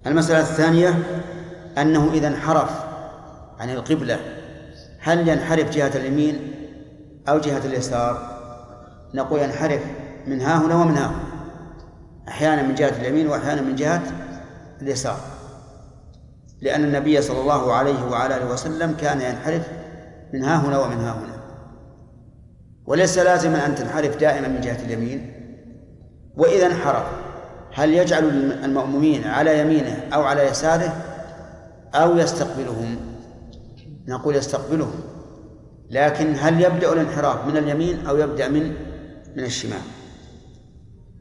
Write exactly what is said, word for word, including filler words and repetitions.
المسألة الثانية أنه إذا انحرف عن القبلة هل ينحرف جهة اليمين أو جهة اليسار؟ نقول ينحرف من ها هنا ومن ها هنا، أحيانا من جهة اليمين وأحيانا من جهة اليسار، لأن النبي صلى الله عليه وعلى آله وسلم كان ينحرف من ها هنا ومن ها هنا. وليس لازما أن تنحرف دائما من جهة اليمين. وإذا انحرف هل يجعل المأمومين على يمينه أو على يساره أو يستقبلهم؟ نقول يستقبلهم، لكن هل يبدأ الانحراف من اليمين أو يبدأ من من الشمال؟